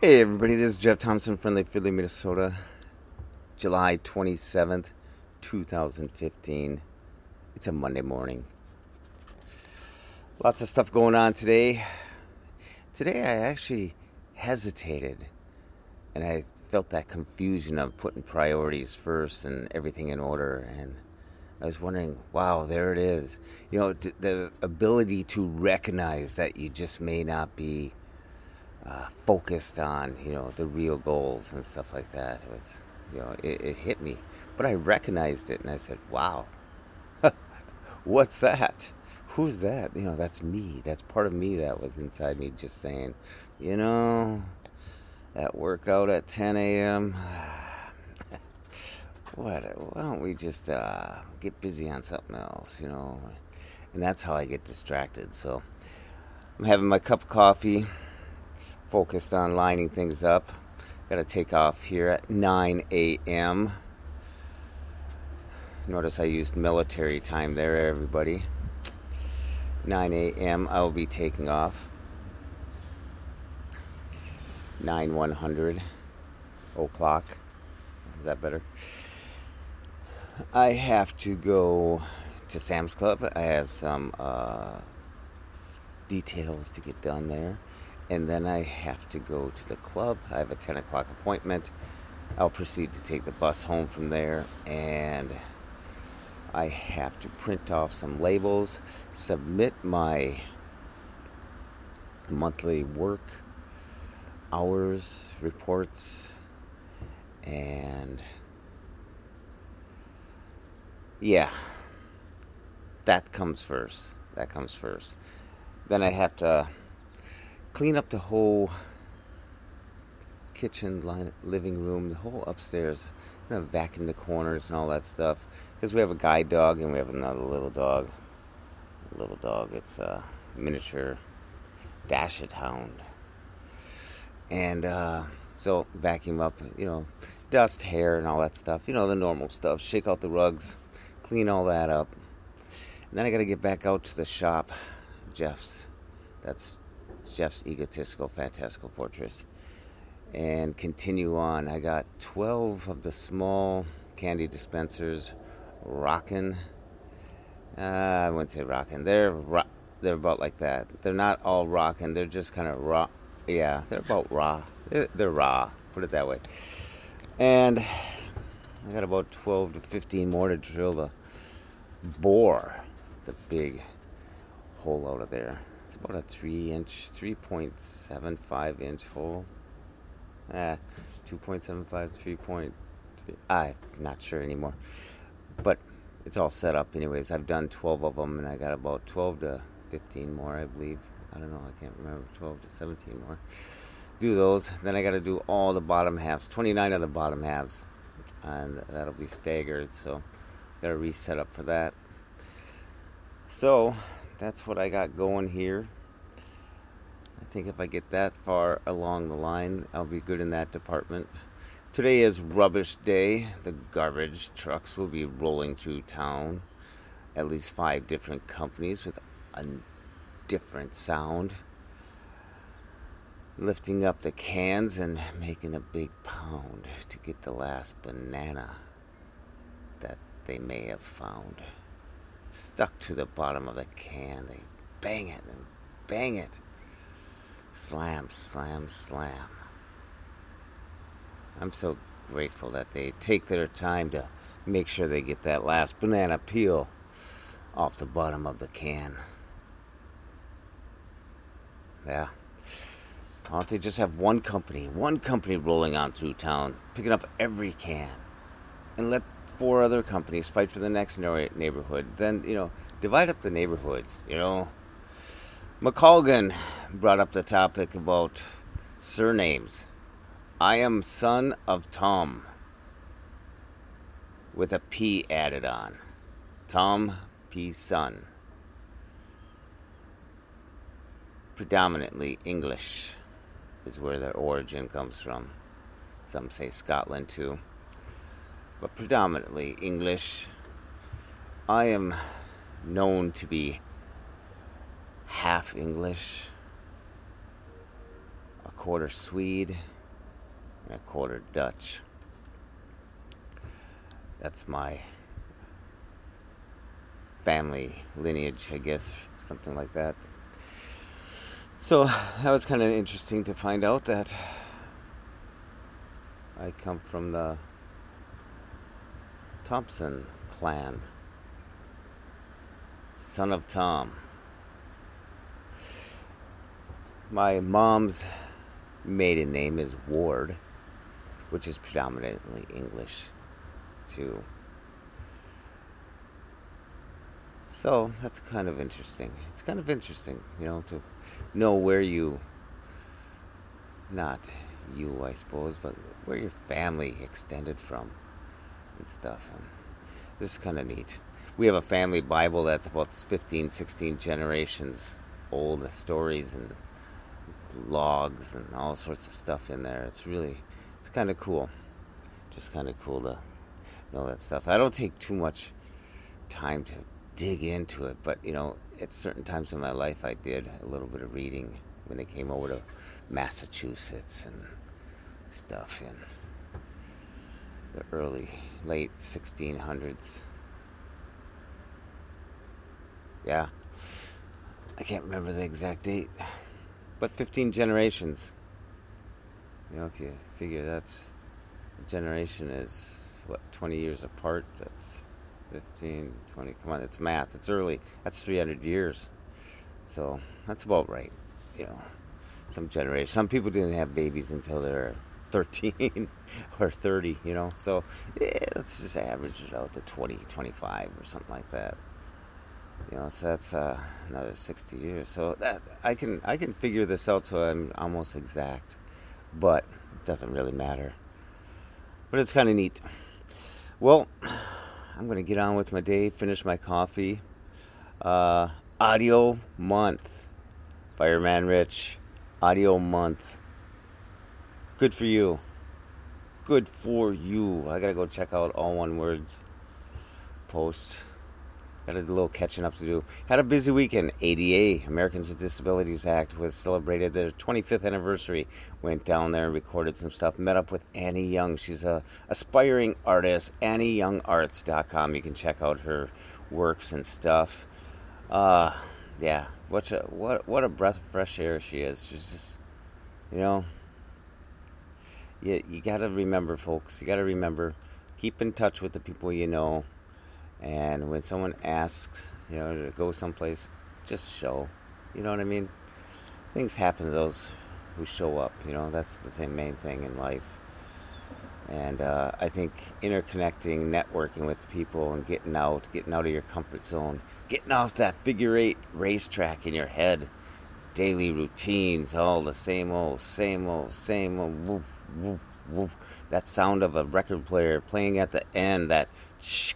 Hey everybody, this is Jeff Thompson from Lake Fridley, Minnesota. July 27th, 2015. It's a Monday morning. Lots of stuff going on today. Today I actually hesitated and I felt that confusion of putting priorities first and everything in order. And I was wondering, wow, there it is. The ability to recognize that you just may not be focused on the real goals and stuff like that. It hit me, but I recognized it and I said, "Wow, what's that? Who's that?" That's me. That's part of me that was inside me, just saying, you know, that workout at 10 a.m. What? Why don't we just get busy on something else? And that's how I get distracted. So I'm having my cup of coffee, focused on lining things up. Got to take off here at 9 a.m. Notice I used military time there, everybody. 9 a.m. I will be taking off. 9:100 o'clock. Is that better? I have to go to Sam's Club. I have some details to get done there. And then I have to go to the club. I have a 10 o'clock appointment. I'll proceed to take the bus home from there, and I have to print off some labels, submit my monthly work hours reports, and yeah, that comes first. Then I have to clean up the whole kitchen, living room, the whole upstairs. I'm gonna vacuum the corners and all that stuff because we have a guide dog and we have another little dog. It's a miniature Dashed Hound, and so vacuum up, dust, hair, and all that stuff. The normal stuff. Shake out the rugs, clean all that up, and then I gotta get back out to the shop, Jeff's. That's Jeff's Egotistical Fantastical Fortress, and continue on. I got 12 of the small candy dispensers rocking. I wouldn't say rocking. They're about like that. They're not all rocking. They're just kind of raw. Yeah, they're about raw. They're raw. Put it that way. And I got about 12 to 15 more to drill the bore the big hole out of there. It's about a 3.75 inch hole. 2.75, 3.3. I'm not sure anymore. But it's all set up anyways. I've done 12 of them and I got about 12 to 15 more, I believe. I don't know. I can't remember. 12 to 17 more. Do those. Then I got to do all the bottom halves. 29 of the bottom halves. And that'll be staggered. So got to reset up for that. So that's what I got going here. I think if I get that far along the line, I'll be good in that department. Today is rubbish day. The garbage trucks will be rolling through town. At least 5 different companies with a different sound. Lifting up the cans and making a big pound to get the last banana that they may have found. Stuck to the bottom of the can. They bang it and bang it. Slam, slam, slam. I'm so grateful that they take their time to make sure they get that last banana peel off the bottom of the can. Yeah. Why don't they just have one company rolling on through town, picking up every can, and let 4 other companies fight for the next neighborhood? Then, divide up the neighborhoods, McColgan brought up the topic about surnames. I am son of Tom, with a P added on. Tom P. Son. Predominantly English is where their origin comes from. Some say Scotland too. But predominantly English. I am known to be half English. a quarter Swede, and a quarter Dutch. That's my family lineage, I guess, something like that. So that was kind of interesting to find out that I come from the Thompson clan, son of Tom. My mom's maiden name is Ward, which is predominantly English too. So that's kind of interesting. It's kind of interesting, to know where not you, I suppose, but where your family extended from and stuff. And this is kind of neat. We have a family Bible that's about 15, 16 generations old, stories and logs and all sorts of stuff in there. It's kind of cool. Just kind of cool to know that stuff. I don't take too much time to dig into it, but at certain times in my life I did a little bit of reading when they came over to Massachusetts and stuff in the late 1600s. Yeah, I can't remember the exact date, but 15 generations. If you figure that's a generation is 20 years apart, that's 15, 20, come on, it's math, it's early, that's 300 years, so that's about right. Some generation, some people didn't have babies until they're 13 or 30, so let's just average it out to 20, 25 or something like that. So that's another 60 years. So that I can figure this out, so I'm almost exact, but it doesn't really matter. But it's kind of neat. Well, I'm gonna get on with my day, finish my coffee. Audio month, Fireman Rich. Audio month. Good for you. Good for you. I gotta go check out All One Words post. Got a little catching up to do. Had a busy weekend. ADA, Americans with Disabilities Act, was celebrated their 25th anniversary. Went down there and recorded some stuff. Met up with Annie Young. She's a aspiring artist. AnnieYoungArts.com. You can check out her works and stuff. Yeah. What a breath of fresh air she is. She's just, you gotta remember, folks. You gotta remember, keep in touch with the people you know. And when someone asks, to go someplace, just show. You know what I mean? Things happen to those who show up. That's the main thing in life. And I think interconnecting, networking with people, and getting out of your comfort zone, getting off that figure eight racetrack in your head, daily routines, all the same old, whoop, whoop, whoop. That sound of a record player playing at the end, that shh.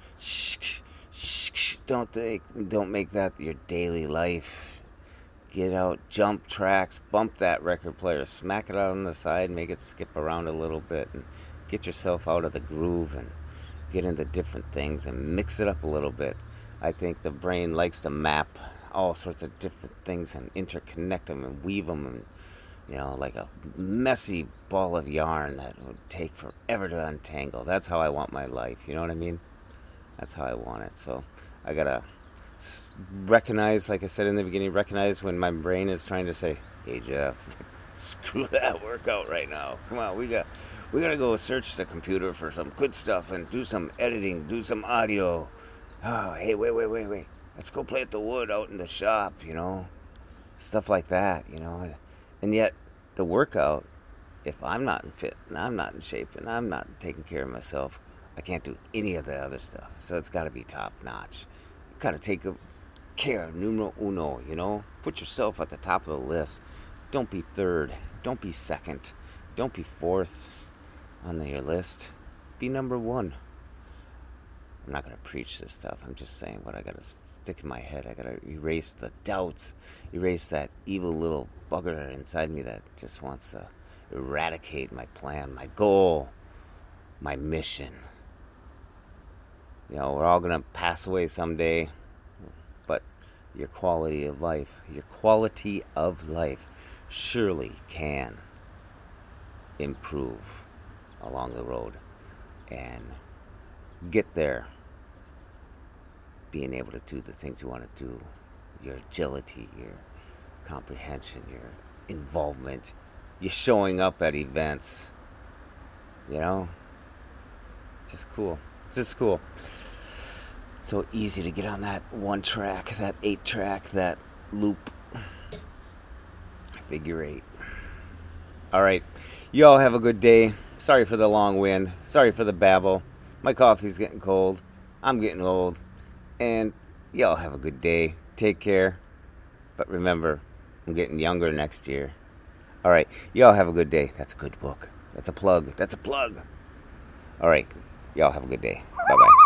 Don't make that your daily life. Get out, jump tracks, bump that record player, smack it out on the side, make it skip around a little bit, and get yourself out of the groove and get into different things and mix it up a little bit. I think the brain likes to map all sorts of different things and interconnect them and weave them, and like a messy ball of yarn that would take forever to untangle. That's how I want my life. You know what I mean? That's how I want it. So I gotta recognize, like I said in the beginning, recognize when my brain is trying to say, "Hey Jeff, screw that workout right now. Come on, we gotta go search the computer for some good stuff and do some editing, do some audio. Oh, hey, wait. Let's go play at the wood out in the shop, stuff like that, And yet, the workout, if I'm not in fit and I'm not in shape and I'm not taking care of myself, I can't do any of the other stuff. So it's got to be top notch. You got to take care of numero uno, Put yourself at the top of the list. Don't be third. Don't be second. Don't be fourth on your list. Be number one. I'm not going to preach this stuff. I'm just saying what I got to stick in my head. I got to erase the doubts. Erase that evil little bugger inside me that just wants to eradicate my plan, my goal, my mission. We're all going to pass away someday, but your quality of life surely can improve along the road and get there being able to do the things you want to do, your agility, your comprehension, your involvement, your showing up at events, you know? It's just cool. It's just cool. So easy to get on that one track, that 8-track, that loop. Figure 8. All right. You all have a good day. Sorry for the long wind. Sorry for the babble. My coffee's getting cold. I'm getting old. And y'all have a good day. Take care. But remember, I'm getting younger next year. All right. Y'all have a good day. That's a good book. That's a plug. That's a plug. All right. Y'all have a good day. Bye-bye.